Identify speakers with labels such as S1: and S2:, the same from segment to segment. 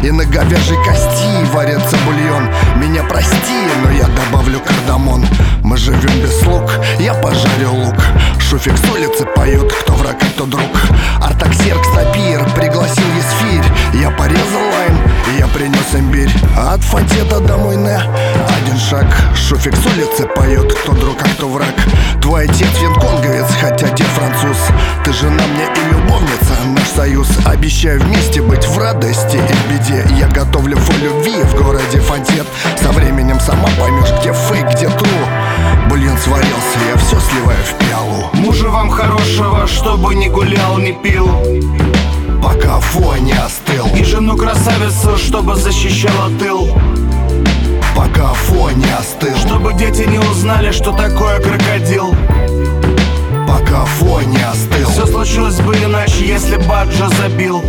S1: и на говяжьей кости варится бульон. Меня прости, но я добавлю кардамон. Мы живем без слуг, я пожарил лук. Шуфик с улицы поет, кто враг, а кто друг. Артаксеркс Тапир пригласил Есфирь. Я порезал лайм, я принес имбирь. А от Фатета домой не один шаг. Шуфик с улицы поет, кто друг, а кто враг. Твой отец вьетконговец, хотя дед француз. Ты жена мне и любовница, наш союз. Обещаю вместе быть в радости и в беде. Я готовлю фо любви в городе Фатет. Со временем сама поймешь, где фейк, где тру. Бульон сварился, я все сливаю в пиалу.
S2: Мужа вам хорошего, чтобы не гулял, не пил,
S1: пока фо не остыл.
S2: и жену красавицу, чтобы защищала тыл,
S1: пока фо не остыл.
S2: чтобы дети не узнали, что такое крокодил.
S1: Пока фо не остыл.
S2: Все случилось бы иначе, если Баджо забил.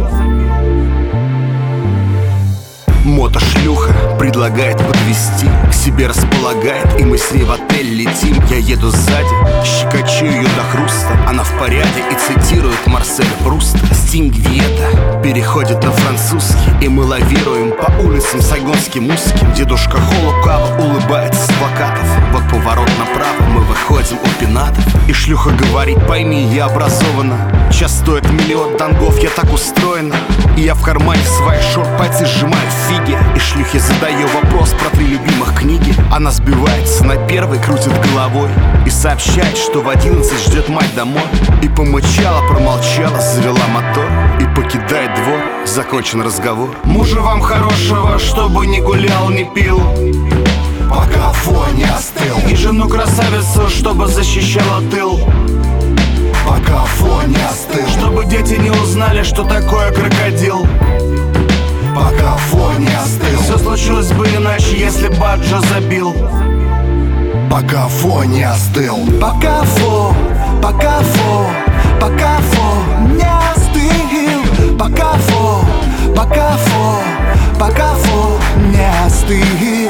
S2: Мотошлюха предлагает подвезти, к себе располагает, и мы с ней в отель летим. Я еду сзади, щекочу ее до хруста. Она в порядке и цитирует Марселя Пруста. Стинг Виета переходит на французский, и мы лавируем по улицам сайгонским узким. Дедушка Холокава улыбается с плакатов. Вот поворот направо, мы выходим у пенатов, и шлюха говорит: пойми, я образована. Час стоит миллион донгов, я так устроена. И я в кармане своих шорт пальцы сжимаю фиги. И шлюхе задаю вопрос про 3 любимых книги. Она сбивается на первой, крутит головой и сообщает, что в 11 ждет мать домой. И помычала, промолчала, завела мотор и покидает двор. Закончен разговор. Мужа вам хорошего, чтобы не гулял, не пил,
S1: пока фо не остыл.
S2: и жену красавицу, чтобы защищала тыл,
S1: пока фо не остыл.
S2: чтобы дети не узнали, что такое крокодил.
S1: Пока фо не остыл.
S2: Все случилось бы иначе, если Баджо забил.
S1: Пока фо не остыл.
S2: Пока фо, пока фо, пока фо не остыл. Пока фо, пока фо, пока фо не остыл.